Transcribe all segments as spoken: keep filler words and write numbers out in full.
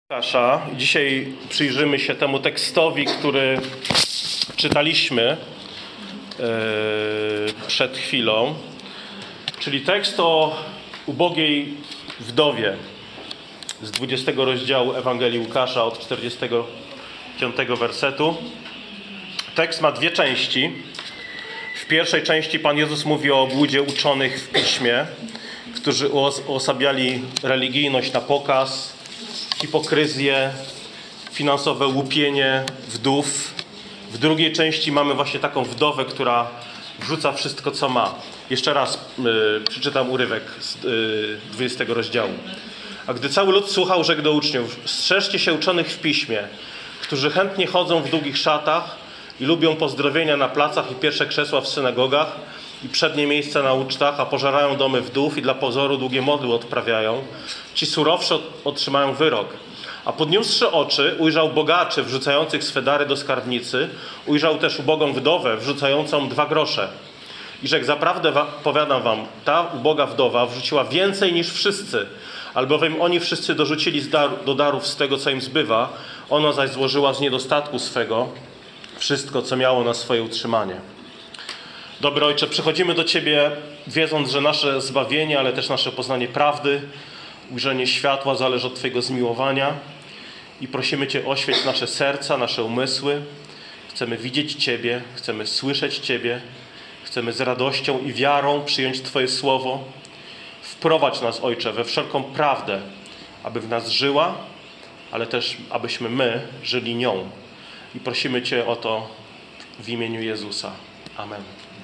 Łukasza. Dzisiaj przyjrzymy się temu tekstowi, który czytaliśmy yy, przed chwilą, czyli tekst o ubogiej wdowie z dwudziestego rozdziału Ewangelii Łukasza od czterdziestego piątego wersetu. Tekst ma dwie części. W pierwszej części Pan Jezus mówi o obłudzie uczonych w Piśmie, którzy uosabiali religijność na pokaz, hipokryzję, finansowe łupienie wdów. W drugiej części mamy właśnie taką wdowę, która wrzuca wszystko, co ma. Jeszcze raz yy, przeczytam urywek z yy, dwudziestego rozdziału. A gdy cały lud słuchał, rzekł do uczniów: strzeżcie się uczonych w Piśmie, którzy chętnie chodzą w długich szatach i lubią pozdrowienia na placach i pierwsze krzesła w synagogach i przednie miejsca na ucztach, a pożerają domy wdów i dla pozoru długie modły odprawiają. Ci surowszy otrzymają wyrok. A podniósłszy oczy, ujrzał bogaczy wrzucających swe dary do skarbnicy, ujrzał też ubogą wdowę wrzucającą dwa grosze. I rzekł: zaprawdę wa- powiadam wam, ta uboga wdowa wrzuciła więcej niż wszyscy, albowiem oni wszyscy dorzucili z dar- do darów z tego, co im zbywa, ona zaś złożyła z niedostatku swego wszystko, co miało na swoje utrzymanie. Dobry Ojcze, przychodzimy do Ciebie, wiedząc, że nasze zbawienie, ale też nasze poznanie prawdy, ujrzenie światła zależy od Twojego zmiłowania i prosimy Cię, oświeć nasze serca, nasze umysły. Chcemy widzieć Ciebie, chcemy słyszeć Ciebie, chcemy z radością i wiarą przyjąć Twoje słowo. Wprowadź nas, Ojcze, we wszelką prawdę, aby w nas żyła, ale też abyśmy my żyli nią. I prosimy Cię o to w imieniu Jezusa. Amen.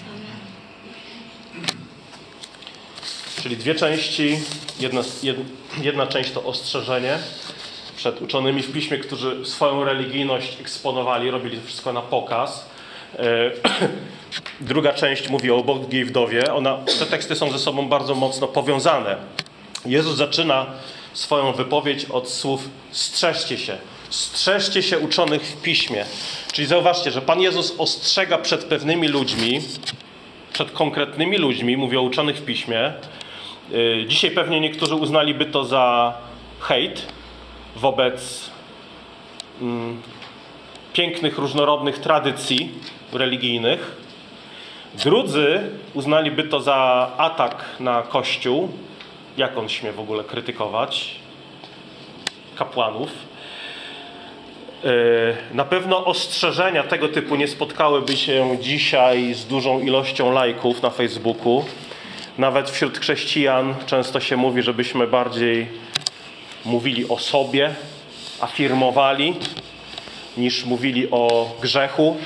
Czyli dwie części. Jedna, jedna część to ostrzeżenie przed uczonymi w Piśmie, którzy swoją religijność eksponowali, robili wszystko na pokaz. Druga część mówi o ubogiej wdowie. Ona, te teksty są ze sobą bardzo mocno powiązane. Jezus zaczyna swoją wypowiedź od słów: strzeżcie się. Strzeżcie się uczonych w Piśmie. Czyli zauważcie, że Pan Jezus ostrzega przed pewnymi ludźmi, przed konkretnymi ludźmi, mówi o uczonych w Piśmie. Dzisiaj pewnie niektórzy uznaliby to za hejt wobec mm, pięknych, różnorodnych tradycji religijnych. Drudzy uznaliby to za atak na Kościół. Jak on śmie w ogóle krytykować kapłanów? Na pewno ostrzeżenia tego typu nie spotkałyby się dzisiaj z dużą ilością lajków na Facebooku. Nawet wśród chrześcijan często się mówi, żebyśmy bardziej mówili o sobie, afirmowali, niż mówili o grzechu,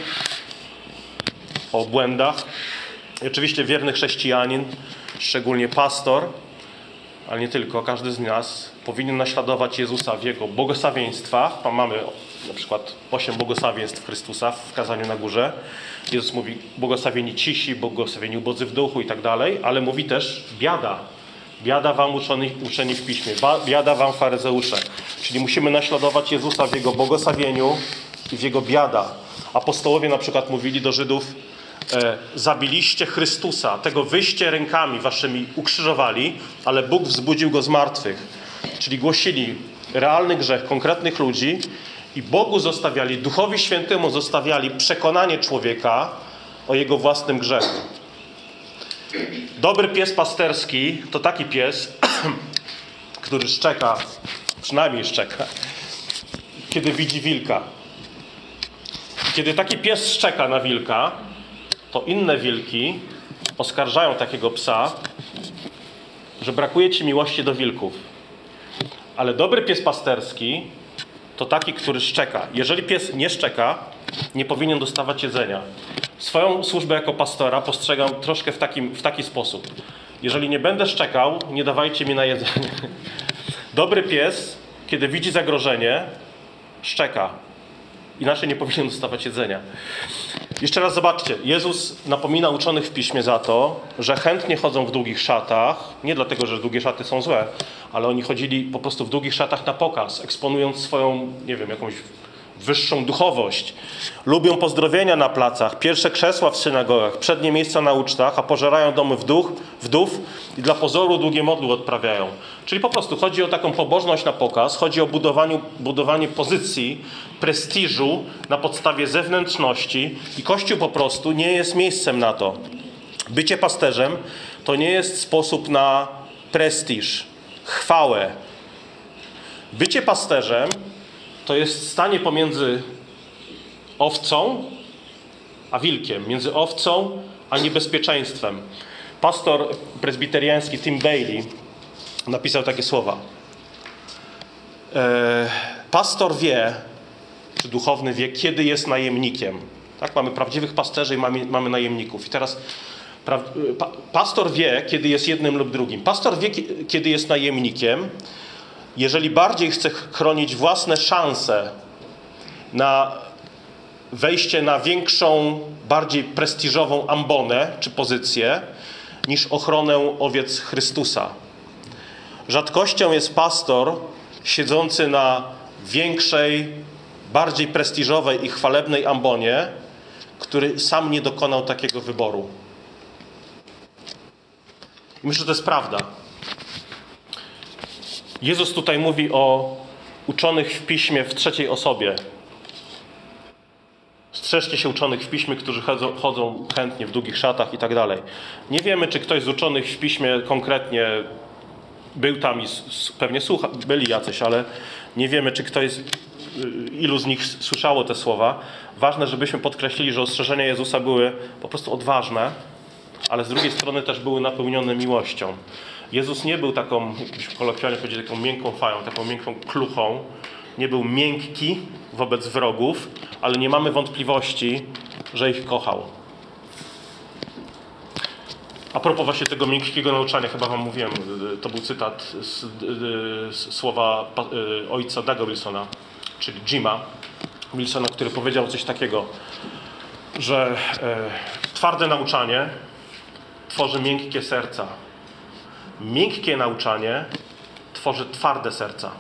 o błędach. I oczywiście wierny chrześcijanin, szczególnie pastor, ale nie tylko, każdy z nas powinien naśladować Jezusa w Jego błogosławieństwach. Tam mamy na przykład osiem błogosławieństw Chrystusa w kazaniu na górze. Jezus mówi: błogosławieni cisi, błogosławieni ubodzy w duchu i tak dalej, ale mówi też: biada. Biada wam uczeni, uczeni w Piśmie, biada wam faryzeusze. Czyli musimy naśladować Jezusa w Jego błogosławieniu i w Jego biada. Apostołowie na przykład mówili do Żydów: e, zabiliście Chrystusa, tego wyście rękami waszymi ukrzyżowali, ale Bóg wzbudził Go z martwych. Czyli głosili realny grzech konkretnych ludzi i Bogu zostawiali, Duchowi Świętemu zostawiali przekonanie człowieka o jego własnym grzechu. Dobry pies pasterski to taki pies, który szczeka, przynajmniej szczeka, kiedy widzi wilka. Kiedy taki pies szczeka na wilka, to inne wilki oskarżają takiego psa, że brakuje ci miłości do wilków. Ale dobry pies pasterski to taki, który szczeka. Jeżeli pies nie szczeka, nie powinien dostawać jedzenia. Swoją służbę jako pastora postrzegam troszkę w, takim, w taki sposób. Jeżeli nie będę szczekał, nie dawajcie mi na jedzenie. Dobry pies, kiedy widzi zagrożenie, szczeka. Inaczej nie powinien dostawać jedzenia. Jeszcze raz zobaczcie. Jezus napomina uczonych w Piśmie za to, że chętnie chodzą w długich szatach. Nie dlatego, że długie szaty są złe, ale oni chodzili po prostu w długich szatach na pokaz, eksponując swoją, nie wiem, jakąś wyższą duchowość. Lubią pozdrowienia na placach, pierwsze krzesła w synagogach, przednie miejsca na ucztach, a pożerają domy wdów, wdów i dla pozoru długie modły odprawiają. Czyli po prostu chodzi o taką pobożność na pokaz, chodzi o budowaniu, budowanie pozycji, prestiżu na podstawie zewnętrzności i Kościół po prostu nie jest miejscem na to. Bycie pasterzem to nie jest sposób na prestiż, chwałę. Bycie pasterzem to jest stanie pomiędzy owcą a wilkiem, między owcą a niebezpieczeństwem. Pastor prezbiteriański Tim Bailey napisał takie słowa. E, pastor wie, czy duchowny wie, kiedy jest najemnikiem. Tak? Mamy prawdziwych pasterzy i mamy, mamy najemników. I teraz pra, pa, pastor wie, kiedy jest jednym lub drugim. Pastor wie, kiedy jest najemnikiem, jeżeli bardziej chce chronić własne szanse na wejście na większą, bardziej prestiżową ambonę czy pozycję, niż ochronę owiec Chrystusa. Rzadkością jest pastor siedzący na większej, bardziej prestiżowej i chwalebnej ambonie, który sam nie dokonał takiego wyboru. I myślę, że to jest prawda. Jezus tutaj mówi o uczonych w Piśmie w trzeciej osobie. Strzeżcie się uczonych w Piśmie, którzy chodzą, chodzą chętnie w długich szatach i tak dalej. Nie wiemy, czy ktoś z uczonych w Piśmie konkretnie był tam i pewnie słucha, byli jacyś, ale nie wiemy, czy ktoś, ilu z nich słyszało te słowa. Ważne, żebyśmy podkreślili, że ostrzeżenia Jezusa były po prostu odważne, ale z drugiej strony też były napełnione miłością. Jezus nie był taką, jakbyśmy kolokwialnie powiedzieli, taką miękką fają, taką miękką kluchą. Nie był miękki wobec wrogów, ale nie mamy wątpliwości, że ich kochał. A propos właśnie tego miękkiego nauczania, chyba wam mówiłem, to był cytat z, z słowa ojca Douga Wilsona, czyli Jima Wilsona, który powiedział coś takiego, że e, twarde nauczanie tworzy miękkie serca. Miękkie nauczanie tworzy twarde serca.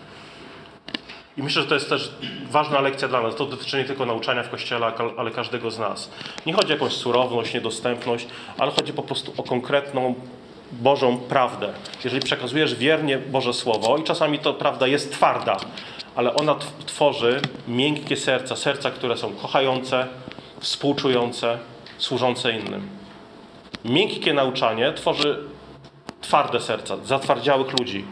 I myślę, że to jest też ważna lekcja dla nas. To dotyczy nie tylko nauczania w Kościele, ale każdego z nas. Nie chodzi o jakąś surowność, niedostępność, ale chodzi po prostu o konkretną Bożą prawdę. Jeżeli przekazujesz wiernie Boże Słowo, i czasami to prawda jest twarda, ale ona tworzy miękkie serca, serca, które są kochające, współczujące, służące innym. Miękkie nauczanie tworzy twarde serca, zatwardziałych ludzi.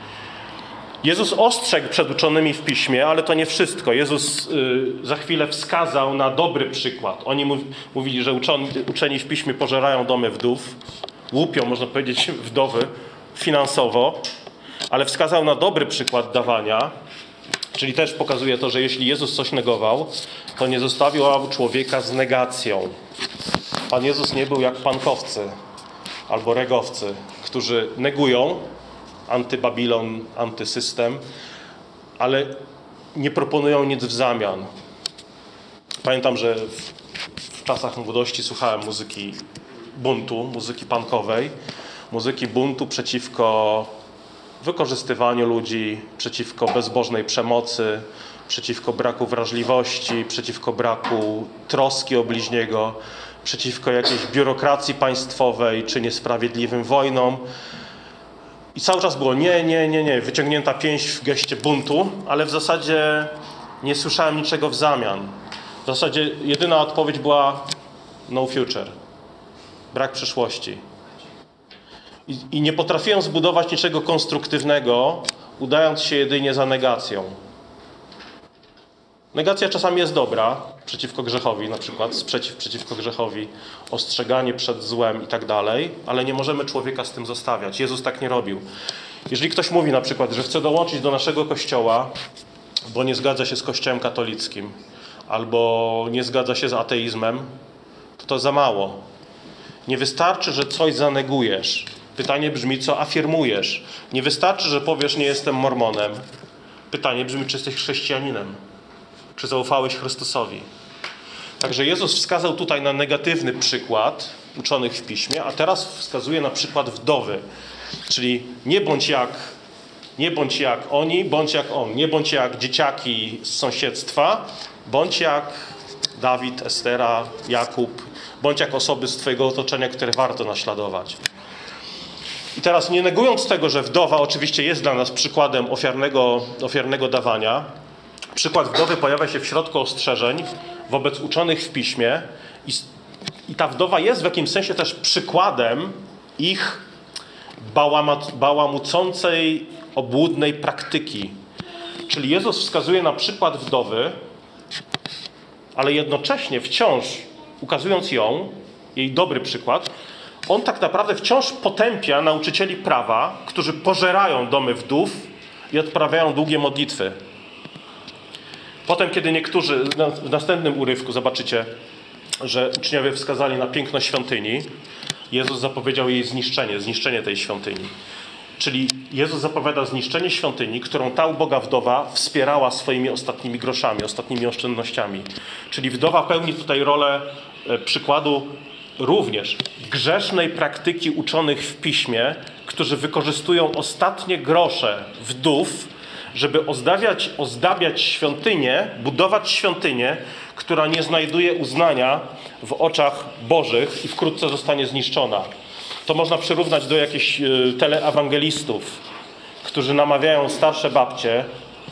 Jezus ostrzegł przed uczonymi w Piśmie, ale to nie wszystko. Jezus y, za chwilę wskazał na dobry przykład. Oni mów, mówili, że uczeni, uczeni w Piśmie pożerają domy wdów, łupią, można powiedzieć, wdowy finansowo, ale wskazał na dobry przykład dawania, czyli też pokazuje to, że jeśli Jezus coś negował, to nie zostawił człowieka z negacją. Pan Jezus nie był jak pankowcy albo regowcy, którzy negują antybabilon, antysystem, ale nie proponują nic w zamian. Pamiętam, że w, w czasach młodości słuchałem muzyki buntu, muzyki punkowej, muzyki buntu przeciwko wykorzystywaniu ludzi, przeciwko bezbożnej przemocy, przeciwko braku wrażliwości, przeciwko braku troski o bliźniego, przeciwko jakiejś biurokracji państwowej czy niesprawiedliwym wojnom. I cały czas było nie, nie, nie, nie, wyciągnięta pięść w geście buntu, ale w zasadzie nie słyszałem niczego w zamian. W zasadzie jedyna odpowiedź była no future, brak przyszłości. I, i nie potrafiłem zbudować niczego konstruktywnego, udając się jedynie za negacją. Negacja czasami jest dobra, przeciwko grzechowi na przykład, sprzeciw przeciwko grzechowi, ostrzeganie przed złem i tak dalej, ale nie możemy człowieka z tym zostawiać. Jezus tak nie robił. Jeżeli ktoś mówi na przykład, że chce dołączyć do naszego kościoła, bo nie zgadza się z kościołem katolickim, albo nie zgadza się z ateizmem, to to za mało. Nie wystarczy, że coś zanegujesz. Pytanie brzmi, co afirmujesz. Nie wystarczy, że powiesz, nie jestem mormonem. Pytanie brzmi, czy jesteś chrześcijaninem. Czy zaufałeś Chrystusowi? Także Jezus wskazał tutaj na negatywny przykład uczonych w Piśmie, a teraz wskazuje na przykład wdowy. Czyli nie bądź jak Nie bądź jak oni, bądź jak on. Nie bądź jak dzieciaki z sąsiedztwa, bądź jak Dawid, Estera, Jakub, bądź jak osoby z twojego otoczenia, które warto naśladować. I teraz nie negując tego, że wdowa oczywiście jest dla nas przykładem ofiarnego, ofiarnego dawania, przykład wdowy pojawia się w środku ostrzeżeń wobec uczonych w piśmie i, i ta wdowa jest w jakimś sensie też przykładem ich bałama- bałamucącej, obłudnej praktyki. Czyli Jezus wskazuje na przykład wdowy, ale jednocześnie wciąż ukazując ją, jej dobry przykład, on tak naprawdę wciąż potępia nauczycieli prawa, którzy pożerają domy wdów i odprawiają długie modlitwy. Potem, kiedy niektórzy, w następnym urywku zobaczycie, że uczniowie wskazali na piękno świątyni, Jezus zapowiedział jej zniszczenie, zniszczenie tej świątyni. Czyli Jezus zapowiada zniszczenie świątyni, którą ta uboga wdowa wspierała swoimi ostatnimi groszami, ostatnimi oszczędnościami. Czyli wdowa pełni tutaj rolę e, przykładu również grzesznej praktyki uczonych w piśmie, którzy wykorzystują ostatnie grosze wdów, żeby ozdabiać, ozdabiać świątynię, budować świątynię, która nie znajduje uznania w oczach Bożych i wkrótce zostanie zniszczona. To można przyrównać do jakichś teleewangelistów, którzy namawiają starsze babcie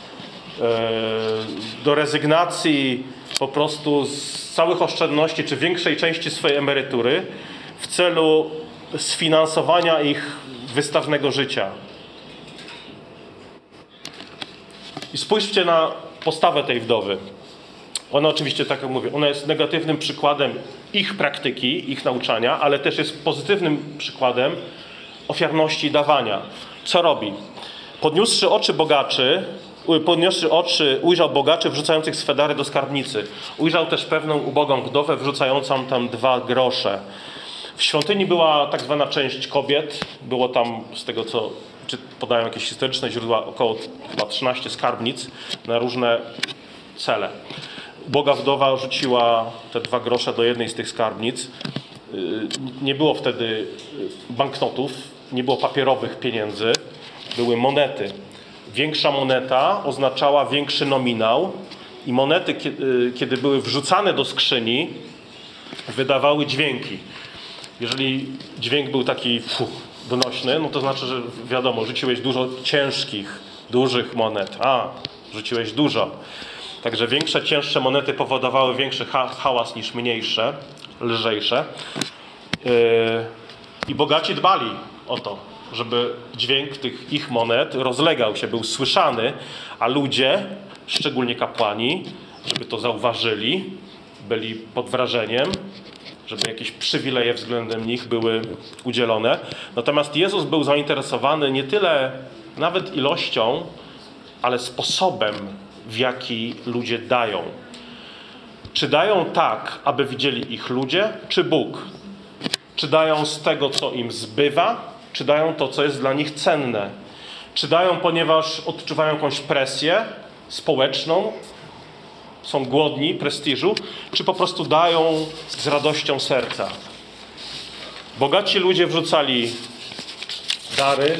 do rezygnacji po prostu z całych oszczędności czy większej części swojej emerytury w celu sfinansowania ich wystawnego życia. I spójrzcie na postawę tej wdowy. Ona oczywiście, tak jak mówię, ona jest negatywnym przykładem ich praktyki, ich nauczania, ale też jest pozytywnym przykładem ofiarności dawania. Co robi? Podniósłszy oczy bogaczy, podniósłszy oczy, ujrzał bogaczy wrzucających swe dary do skarbnicy. Ujrzał też pewną ubogą wdowę wrzucającą tam dwa grosze. W świątyni była tak zwana część kobiet. Było tam, z tego co czy podają jakieś historyczne źródła, około chyba trzynaście skarbnic na różne cele. Uboga wdowa rzuciła te dwa grosze do jednej z tych skarbnic. Nie było wtedy banknotów, nie było papierowych pieniędzy, były monety. Większa moneta oznaczała większy nominał i monety, kiedy były wrzucane do skrzyni, wydawały dźwięki. Jeżeli dźwięk był taki fuh, donośny, no to znaczy, że wiadomo, rzuciłeś dużo ciężkich, dużych monet. A, rzuciłeś dużo. Także większe, cięższe monety powodowały większy ha- hałas niż mniejsze, lżejsze. Yy, I bogaci dbali o to, żeby dźwięk tych ich monet rozlegał się, był słyszany, a ludzie, szczególnie kapłani, żeby to zauważyli, byli pod wrażeniem, żeby jakieś przywileje względem nich były udzielone. Natomiast Jezus był zainteresowany nie tyle nawet ilością, ale sposobem, w jaki ludzie dają. Czy dają tak, aby widzieli ich ludzie, czy Bóg? Czy dają z tego, co im zbywa, czy dają to, co jest dla nich cenne? Czy dają, ponieważ odczuwają jakąś presję społeczną, są głodni prestiżu, czy po prostu dają z radością serca? Bogaci ludzie wrzucali dary,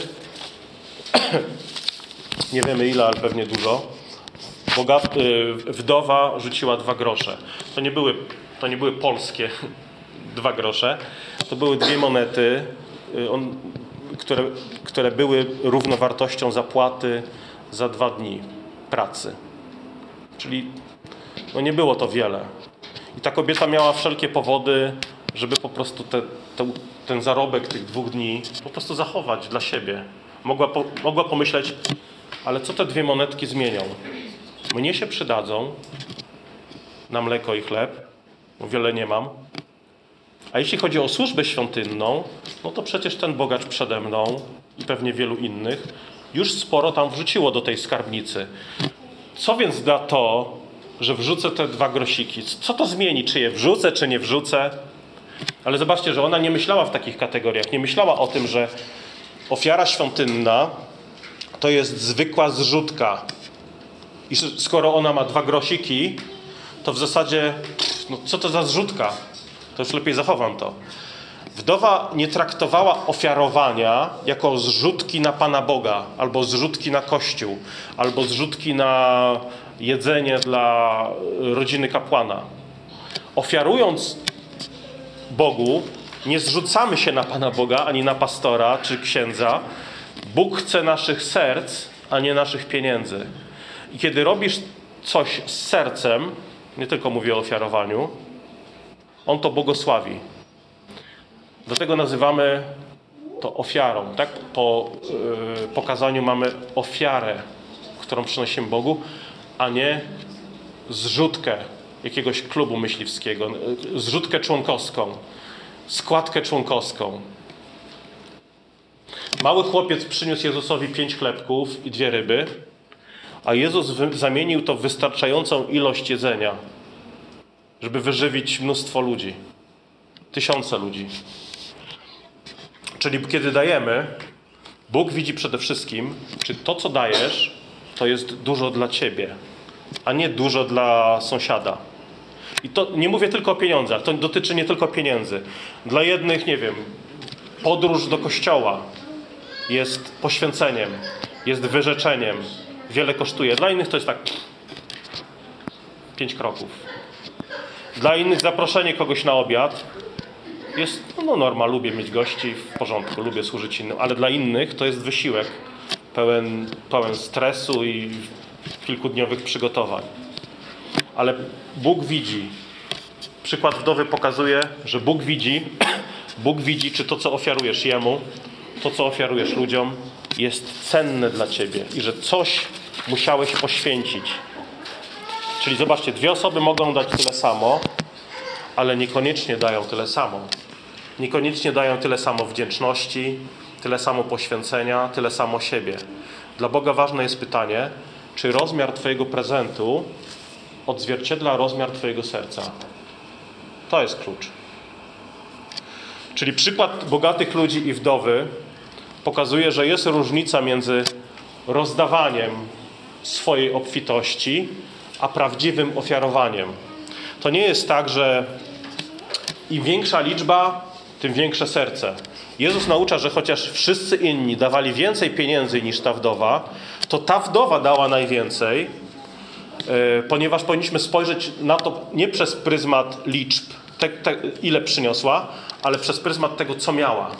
nie wiemy ile, ale pewnie dużo. Bogat, wdowa rzuciła dwa grosze. To nie były, to nie były polskie dwa grosze, to były dwie monety, on, które, które były równowartością zapłaty za dwa dni pracy. Czyli no nie było to wiele. I ta kobieta miała wszelkie powody, żeby po prostu te, te, ten zarobek tych dwóch dni po prostu zachować dla siebie. Mogła, po, mogła pomyśleć, ale co te dwie monetki zmienią? Mnie się przydadzą na mleko i chleb, bo wiele nie mam. A jeśli chodzi o służbę świątynną, no to przecież ten bogacz przede mną i pewnie wielu innych już sporo tam wrzuciło do tej skarbnicy. Co więc da to, że wrzucę te dwa grosiki? Co to zmieni? Czy je wrzucę, czy nie wrzucę? Ale zobaczcie, że ona nie myślała w takich kategoriach. Nie myślała o tym, że ofiara świątynna to jest zwykła zrzutka. I skoro ona ma dwa grosiki, to w zasadzie, no co to za zrzutka? To już lepiej zachowam to. Wdowa nie traktowała ofiarowania jako zrzutki na Pana Boga, albo zrzutki na Kościół, albo zrzutki na jedzenie dla rodziny kapłana. Ofiarując Bogu, nie zrzucamy się na Pana Boga, ani na pastora, czy księdza. Bóg chce naszych serc, a nie naszych pieniędzy. I kiedy robisz coś z sercem, nie tylko mówię o ofiarowaniu, On to błogosławi. Dlatego nazywamy to ofiarą. Tak? Po yy, pokazaniu mamy ofiarę, którą przynosimy Bogu, a nie zrzutkę jakiegoś klubu myśliwskiego, zrzutkę członkowską, składkę członkowską. Mały chłopiec przyniósł Jezusowi pięć chlebków i dwie ryby, a Jezus wy- zamienił to w wystarczającą ilość jedzenia, żeby wyżywić mnóstwo ludzi. Tysiące ludzi. Czyli kiedy dajemy, Bóg widzi przede wszystkim, czy to, co dajesz, to jest dużo dla ciebie, a nie dużo dla sąsiada. I to nie mówię tylko o pieniądzach, to dotyczy nie tylko pieniędzy. Dla jednych, nie wiem, podróż do kościoła jest poświęceniem, jest wyrzeczeniem, wiele kosztuje. Dla innych to jest tak pięć kroków. Dla innych zaproszenie kogoś na obiad jest no norma, lubię mieć gości, w porządku, lubię służyć innym, ale dla innych to jest wysiłek pełen, pełen stresu i kilkudniowych przygotowań. Ale Bóg widzi. Przykład wdowy pokazuje, że Bóg widzi, Bóg widzi, czy to, co ofiarujesz Jemu, to, co ofiarujesz ludziom, jest cenne dla ciebie i że coś musiałeś poświęcić. Czyli zobaczcie, dwie osoby mogą dać tyle samo, ale niekoniecznie dają tyle samo. Niekoniecznie dają tyle samo wdzięczności, tyle samo poświęcenia, tyle samo siebie. Dla Boga ważne jest pytanie, czy rozmiar twojego prezentu odzwierciedla rozmiar twojego serca. To jest klucz. Czyli przykład bogatych ludzi i wdowy pokazuje, że jest różnica między rozdawaniem swojej obfitości, a prawdziwym ofiarowaniem. To nie jest tak, że im większa liczba, tym większe serce. Jezus naucza, że chociaż wszyscy inni dawali więcej pieniędzy niż ta wdowa, to ta wdowa dała najwięcej, yy, ponieważ powinniśmy spojrzeć na to nie przez pryzmat liczb, te, te, ile przyniosła, ale przez pryzmat tego, co miała.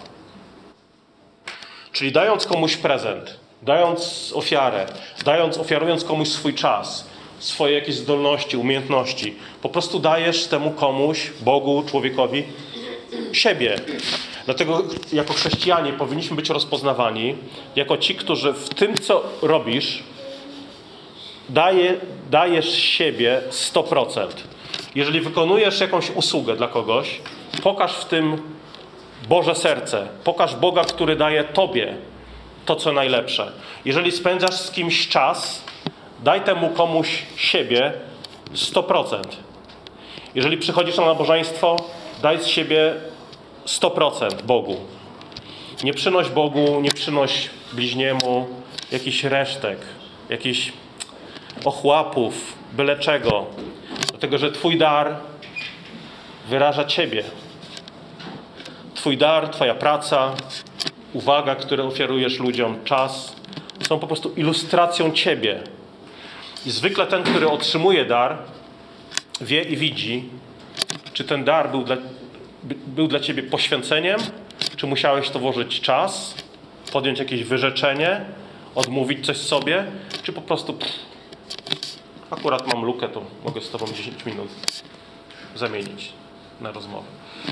Czyli dając komuś prezent, dając ofiarę, dając, ofiarując komuś swój czas, swoje jakieś zdolności, umiejętności, po prostu dajesz temu komuś, Bogu, człowiekowi, siebie. Dlatego jako chrześcijanie powinniśmy być rozpoznawani jako ci, którzy w tym, co robisz, daje, dajesz siebie sto procent. Jeżeli wykonujesz jakąś usługę dla kogoś, pokaż w tym Boże serce. Pokaż Boga, który daje tobie to, co najlepsze. Jeżeli spędzasz z kimś czas, daj temu komuś siebie sto procent. Jeżeli przychodzisz na nabożeństwo, daj z siebie sto procent Bogu. Nie przynoś Bogu, nie przynoś bliźniemu jakichś resztek, jakichś ochłapów, byle czego. Dlatego, że twój dar wyraża ciebie. Twój dar, twoja praca, uwaga, które ofiarujesz ludziom, czas, są po prostu ilustracją ciebie. I zwykle ten, który otrzymuje dar, wie i widzi, czy ten dar był dla, był dla ciebie poświęceniem, czy musiałeś to włożyć czas, podjąć jakieś wyrzeczenie, odmówić coś sobie, czy po prostu pff, akurat mam lukę, to mogę z tobą dziesięć minut zamienić na rozmowę.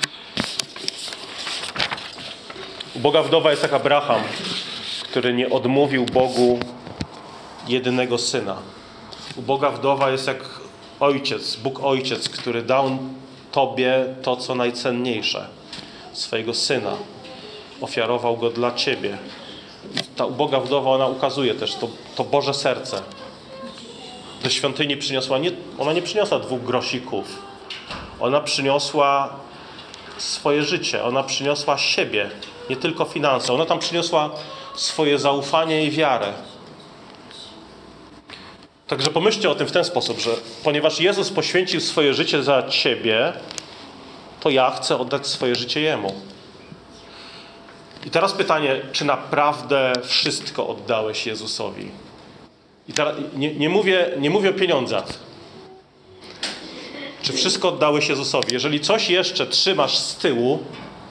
Uboga wdowa jest jak Abraham, który nie odmówił Bogu jedynego syna. Uboga wdowa jest jak ojciec, Bóg Ojciec, który dał tobie to, co najcenniejsze. Swojego syna. Ofiarował go dla ciebie. Ta uboga wdowa, ona ukazuje też to, to Boże serce. Do świątyni przyniosła, nie, ona nie przyniosła dwóch grosików. Ona przyniosła swoje życie. Ona przyniosła siebie. Nie tylko finanse. Ona tam przyniosła swoje zaufanie i wiarę. Także pomyślcie o tym w ten sposób, że ponieważ Jezus poświęcił swoje życie za ciebie, to ja chcę oddać swoje życie Jemu. I teraz pytanie, czy naprawdę wszystko oddałeś Jezusowi? I teraz nie, nie, mówię, nie mówię o pieniądzach. Czy wszystko oddałeś Jezusowi? Jeżeli coś jeszcze trzymasz z tyłu,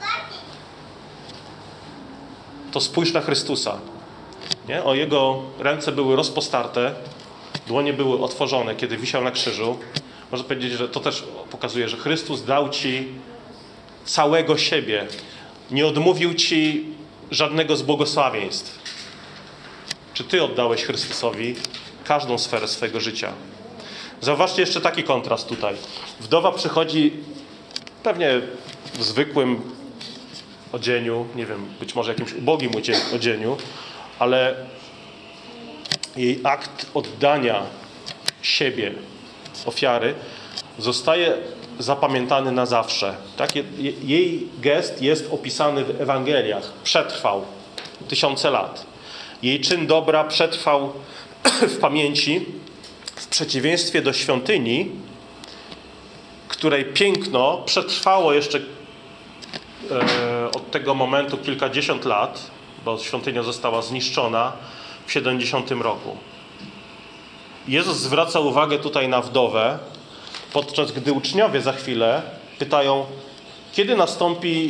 to spójrz na Chrystusa. Nie? O Jego ręce były rozpostarte, dłonie były otworzone, kiedy wisiał na krzyżu. Można powiedzieć, że to też pokazuje, że Chrystus dał Ci całego siebie. Nie odmówił Ci żadnego z błogosławieństw. Czy Ty oddałeś Chrystusowi każdą sferę swojego życia? Zauważcie jeszcze taki kontrast tutaj. Wdowa przychodzi pewnie w zwykłym odzieniu, nie wiem, być może jakimś ubogim odzieniu, ale jej akt oddania siebie, ofiary, zostaje zapamiętany na zawsze. Tak? Jej gest jest opisany w Ewangeliach. Przetrwał tysiące lat. Jej czyn dobra przetrwał w pamięci, w przeciwieństwie do świątyni, której piękno przetrwało jeszcze e, od tego momentu kilkadziesiąt lat, bo świątynia została zniszczona w siedemdziesiątym roku. Jezus zwraca uwagę tutaj na wdowę, podczas gdy uczniowie za chwilę pytają, kiedy nastąpi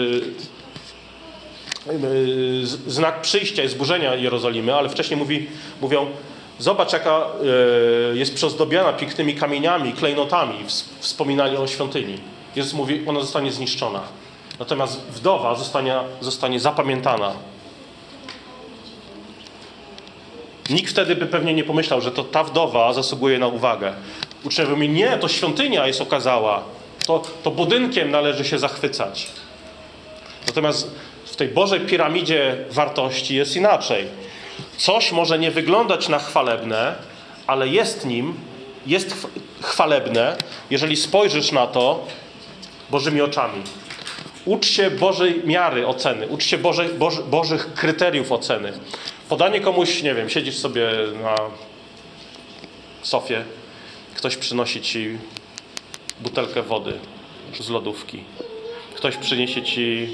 yy, yy, znak przyjścia i zburzenia Jerozolimy, ale wcześniej mówi, mówią, zobacz jaka yy, jest przyozdobiona pięknymi kamieniami, klejnotami, wspominali o świątyni. Jezus mówi, ona zostanie zniszczona. Natomiast wdowa zostanie, zostanie zapamiętana. Nikt wtedy by pewnie nie pomyślał, że to ta wdowa zasługuje na uwagę. Uczniowie mówią, nie, to świątynia jest okazała. To, to budynkiem należy się zachwycać. Natomiast w tej Bożej piramidzie wartości jest inaczej. Coś może nie wyglądać na chwalebne, ale jest nim, jest chwalebne, jeżeli spojrzysz na to Bożymi oczami. Ucz się Bożej miary oceny, ucz się Bożej, Boży, Bożych kryteriów oceny. Podanie komuś, nie wiem, siedzisz sobie na sofie, ktoś przynosi ci butelkę wody z lodówki. Ktoś przyniesie ci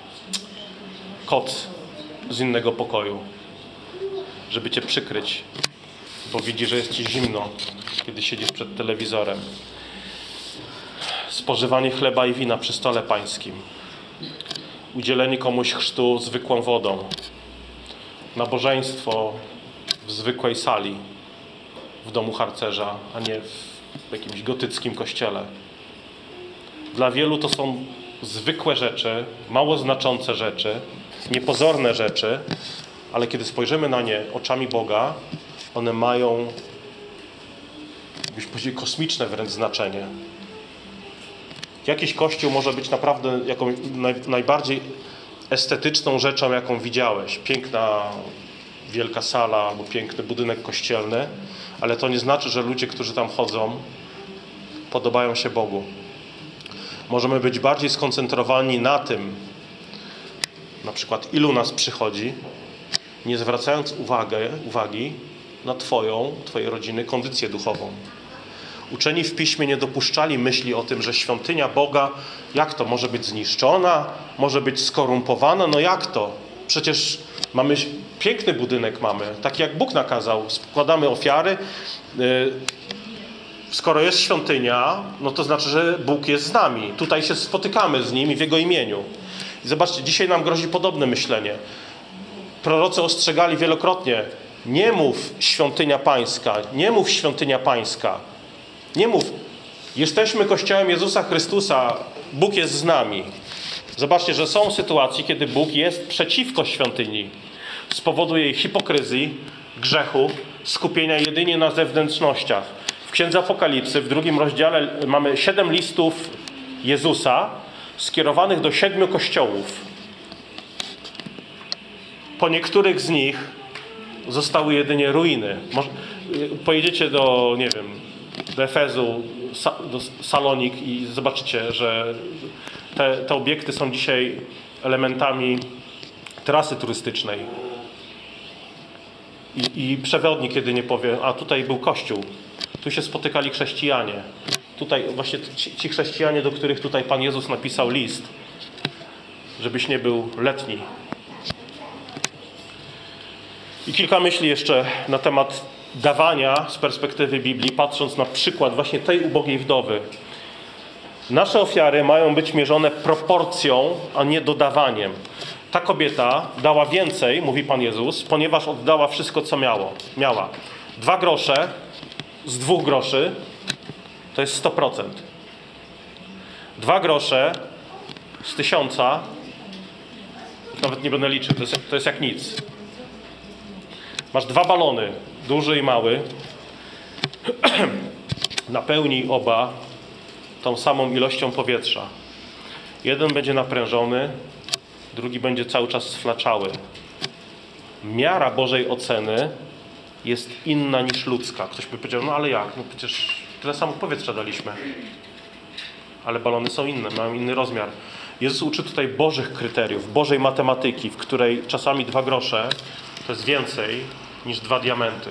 koc z innego pokoju, żeby cię przykryć, bo widzi, że jest ci zimno, kiedy siedzisz przed telewizorem. Spożywanie chleba i wina przy stole pańskim. Udzielenie komuś chrztu zwykłą wodą. Nabożeństwo w zwykłej sali, w domu harcerza, a nie w jakimś gotyckim kościele. Dla wielu to są zwykłe rzeczy, mało znaczące rzeczy, niepozorne rzeczy, ale kiedy spojrzymy na nie oczami Boga, one mają, byśmy powiedzieli, kosmiczne wręcz znaczenie. Jakiś kościół może być naprawdę jaką naj, najbardziej estetyczną rzeczą, jaką widziałeś. Piękna, wielka sala albo piękny budynek kościelny, ale to nie znaczy, że ludzie, którzy tam chodzą, podobają się Bogu. Możemy być bardziej skoncentrowani na tym, na przykład ilu nas przychodzi, nie zwracając uwagę, uwagi na Twoją, Twojej rodziny kondycję duchową. Uczeni w Piśmie nie dopuszczali myśli o tym, że świątynia Boga, jak to, może być zniszczona, może być skorumpowana, no jak to? Przecież mamy piękny budynek mamy, taki jak Bóg nakazał, składamy ofiary. Skoro jest świątynia, no to znaczy, że Bóg jest z nami. Tutaj się spotykamy z Nim i w Jego imieniu. I zobaczcie, dzisiaj nam grozi podobne myślenie. Prorocy ostrzegali wielokrotnie, nie mów świątynia pańska, nie mów świątynia pańska. Nie mów, jesteśmy Kościołem Jezusa Chrystusa, Bóg jest z nami. Zobaczcie, że są sytuacje, kiedy Bóg jest przeciwko świątyni. Z powodu jej hipokryzji, grzechu, skupienia jedynie na zewnętrznościach. W Księdze Apokalipsy, w drugim rozdziale mamy siedem listów Jezusa skierowanych do siedmiu kościołów. Po niektórych z nich zostały jedynie ruiny. Może, pojedziecie do, nie wiem, do Efezu, do Salonik i zobaczycie, że te, te obiekty są dzisiaj elementami trasy turystycznej. I, i przewodnik jedynie powie, a tutaj był kościół, tu się spotykali chrześcijanie. Tutaj właśnie ci, ci chrześcijanie, do których tutaj Pan Jezus napisał list, żebyś nie był letni I kilka myśli jeszcze na temat dawania z perspektywy Biblii, patrząc na przykład właśnie tej ubogiej wdowy. Nasze ofiary mają być mierzone proporcją, a nie dodawaniem. Ta kobieta dała więcej, mówi Pan Jezus, ponieważ oddała wszystko, co miało. miała. Dwa grosze z dwóch groszy to jest sto procent. Dwa grosze z tysiąca, nawet nie będę liczył, to jest, to jest jak nic. Masz dwa balony, duży i mały. Napełnij oba tą samą ilością powietrza. Jeden będzie naprężony, drugi będzie cały czas sflaczały. Miara Bożej oceny jest inna niż ludzka. Ktoś by powiedział, no ale jak? No przecież tyle samo powietrza daliśmy. Ale balony są inne, mają inny rozmiar. Jezus uczy tutaj Bożych kryteriów, Bożej matematyki, w której czasami dwa grosze to jest więcej niż dwa diamenty.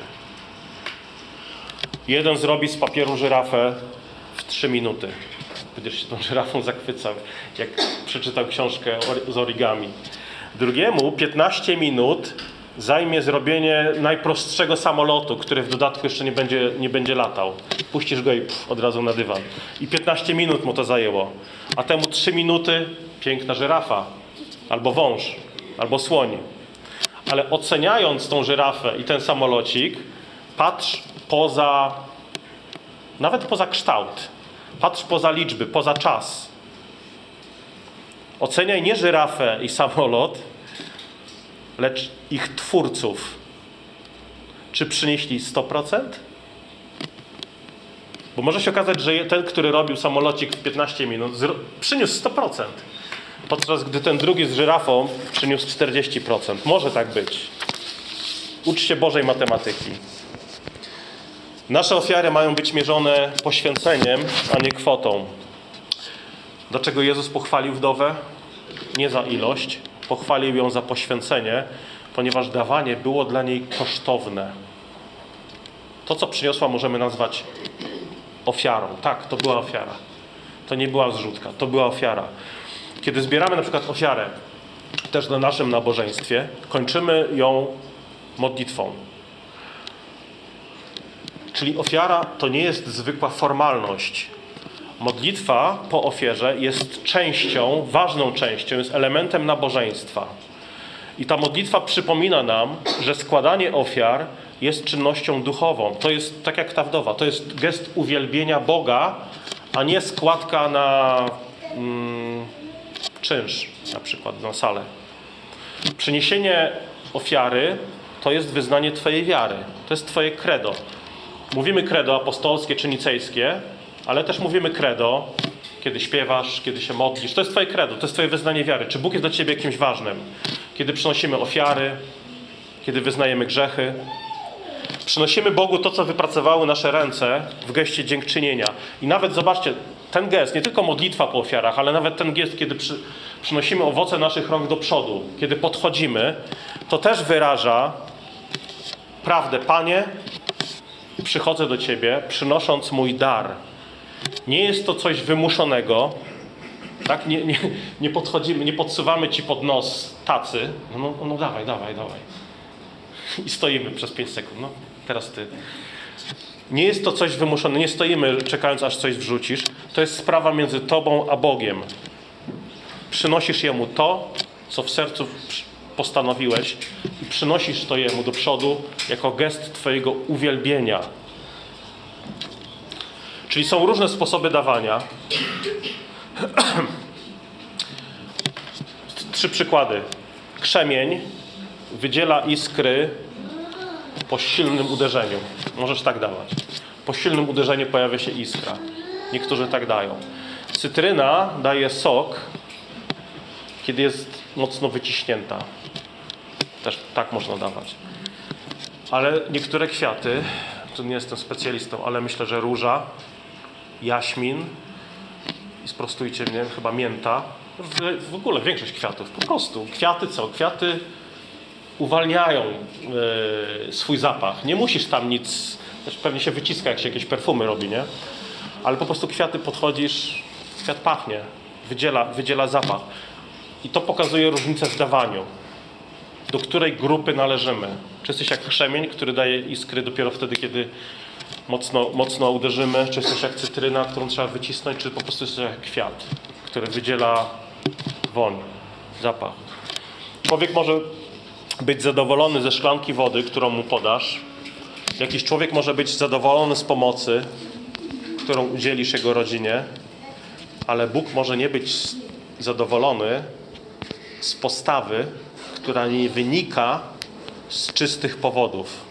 Jeden zrobi z papieru żyrafę w trzy minuty. Będziesz się tą żyrafą zachwycał, jak przeczytał książkę z origami. Drugiemu piętnaście minut zajmie zrobienie najprostszego samolotu, który w dodatku jeszcze nie będzie, nie będzie latał. Puścisz go i pff, od razu na dywan. I piętnaście minut mu to zajęło. A temu trzy minuty piękna żyrafa. Albo wąż. Albo słoń. Ale oceniając tą żyrafę i ten samolocik, patrz poza, nawet poza kształt. Patrz poza liczby, poza czas. Oceniaj nie żyrafę i samolot, lecz ich twórców. Czy przynieśli sto procent? Bo może się okazać, że ten, który robił samolocik w piętnaście minut, przyniósł sto procent. Podczas gdy ten drugi z żyrafą przyniósł czterdzieści procent. Może tak być. Ucz się Bożej matematyki. Nasze ofiary mają być mierzone poświęceniem, a nie kwotą. Dlaczego Jezus pochwalił wdowę? Nie za ilość. Pochwalił ją za poświęcenie, ponieważ dawanie było dla niej kosztowne. To, co przyniosła, możemy nazwać ofiarą. Tak, to była ofiara. To nie była zrzutka, to była ofiara. Kiedy zbieramy na przykład ofiarę, też na naszym nabożeństwie, kończymy ją modlitwą. Czyli ofiara to nie jest zwykła formalność. Modlitwa po ofierze jest częścią, ważną częścią, jest elementem nabożeństwa. I ta modlitwa przypomina nam, że składanie ofiar jest czynnością duchową. To jest tak jak ta wdowa, to jest gest uwielbienia Boga, a nie składka na mm, czynsz, na przykład na salę. Przyniesienie ofiary to jest wyznanie Twojej wiary. To jest Twoje credo. Mówimy credo apostolskie czy nicejskie, ale też mówimy credo, kiedy śpiewasz, kiedy się modlisz. To jest Twoje credo, to jest Twoje wyznanie wiary. Czy Bóg jest dla Ciebie jakimś ważnym? Kiedy przynosimy ofiary, kiedy wyznajemy grzechy. Przynosimy Bogu to, co wypracowały nasze ręce w geście dziękczynienia. I nawet zobaczcie, ten gest, nie tylko modlitwa po ofiarach, ale nawet ten gest, kiedy przy, przynosimy owoce naszych rąk do przodu, kiedy podchodzimy, to też wyraża prawdę. Panie, przychodzę do Ciebie, przynosząc mój dar. Nie jest to coś wymuszonego, tak? Nie, nie, nie podchodzimy, nie podsuwamy Ci pod nos tacy. No, no, no dawaj, dawaj, dawaj. I stoimy przez pięć sekund. No, teraz Ty. Nie jest to coś wymuszone. Nie stoimy czekając, aż coś wrzucisz. To jest sprawa między Tobą a Bogiem. Przynosisz Jemu to, co w sercu postanowiłeś i przynosisz to Jemu do przodu jako gest Twojego uwielbienia. Czyli są różne sposoby dawania. Trzy przykłady. Krzemień wydziela iskry po silnym uderzeniu. Możesz tak dawać. Po silnym uderzeniu pojawia się iskra. Niektórzy tak dają. Cytryna daje sok, kiedy jest mocno wyciśnięta. Też tak można dawać. Ale niektóre kwiaty, tu nie jestem specjalistą, ale myślę, że róża, jaśmin i sprostujcie mnie, chyba mięta, w, w ogóle większość kwiatów, po prostu. Kwiaty co? Kwiaty uwalniają e, swój zapach. Nie musisz tam nic, też pewnie się wyciska, jak się jakieś perfumy robi, nie? Ale po prostu kwiaty podchodzisz, kwiat pachnie, wydziela, wydziela zapach. I to pokazuje różnicę w dawaniu. do której grupy należymy. Czy jesteś jak krzemień, który daje iskry dopiero wtedy, kiedy mocno, mocno uderzymy? Czy jesteś jak cytryna, którą trzeba wycisnąć? Czy po prostu jesteś jak kwiat, który wydziela woń, zapach? Człowiek może być zadowolony ze szklanki wody, którą mu podasz. Jakiś człowiek może być zadowolony z pomocy, którą udzielisz jego rodzinie, ale Bóg może nie być zadowolony z postawy, która nie wynika z czystych powodów.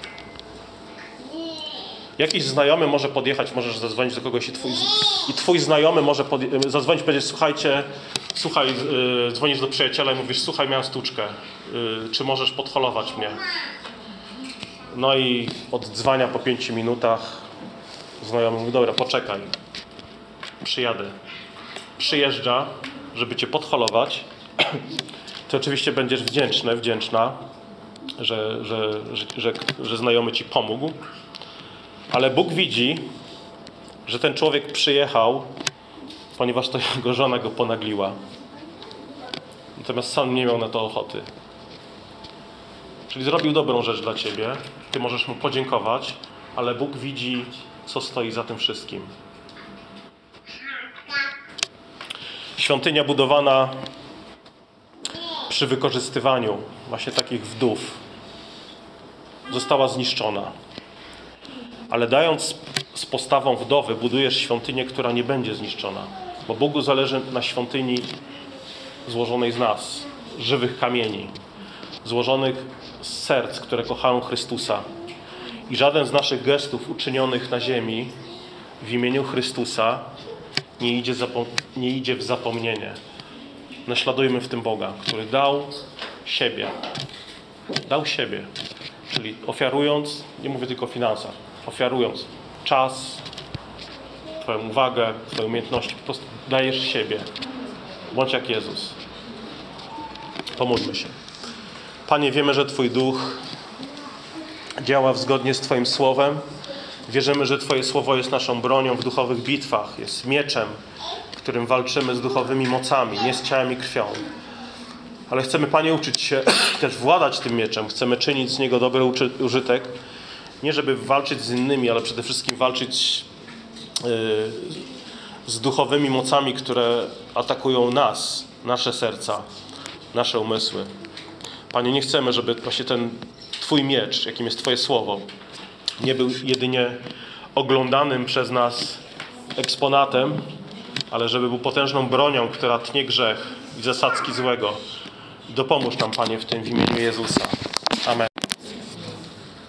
Jakiś znajomy może podjechać, możesz zadzwonić do kogoś i twój, i twój znajomy może podje- zadzwonić i powiedzieć: słuchajcie, słuchaj, yy, dzwonisz do przyjaciela i mówisz: słuchaj, miałem stłuczkę, yy, czy możesz podholować mnie? No i oddzwania po pięciu minutach znajomy mówi: dobra, poczekaj, przyjadę. Przyjeżdża, żeby cię podholować. Ty oczywiście będziesz wdzięczny, wdzięczna, że, że, że, że, że znajomy ci pomógł, ale Bóg widzi, że ten człowiek przyjechał, ponieważ to jego żona go ponagliła. Natomiast sam nie miał na to ochoty. Czyli zrobił dobrą rzecz dla ciebie, ty możesz mu podziękować, ale Bóg widzi, co stoi za tym wszystkim. Świątynia budowana przy wykorzystywaniu właśnie takich wdów została zniszczona. Ale dając z postawą wdowy, budujesz świątynię, która nie będzie zniszczona. Bo Bogu zależy na świątyni złożonej z nas, żywych kamieni, złożonych z serc, które kochają Chrystusa. I żaden z naszych gestów uczynionych na ziemi w imieniu Chrystusa nie idzie, zapo- nie idzie w zapomnienie. Naśladujmy w tym Boga, który dał siebie. Dał siebie. Czyli ofiarując, nie mówię tylko o finansach, ofiarując czas, twoją uwagę, twoje umiejętności, po prostu dajesz siebie. Bądź jak Jezus. Pomódlmy się. Panie, wiemy, że Twój Duch działa zgodnie z Twoim Słowem. Wierzymy, że Twoje Słowo jest naszą bronią w duchowych bitwach, jest mieczem, którym walczymy z duchowymi mocami, nie z ciałem i krwią. Ale chcemy, Panie, uczyć się też władać tym mieczem. Chcemy czynić z niego dobry użytek. Nie żeby walczyć z innymi, ale przede wszystkim walczyć yy, z duchowymi mocami, które atakują nas, nasze serca, nasze umysły. Panie, nie chcemy, żeby właśnie ten Twój miecz, jakim jest Twoje Słowo, nie był jedynie oglądanym przez nas eksponatem, ale żeby był potężną bronią, która tnie grzech i zasadzki złego. Dopomóż nam, Panie, w tym w imieniu Jezusa.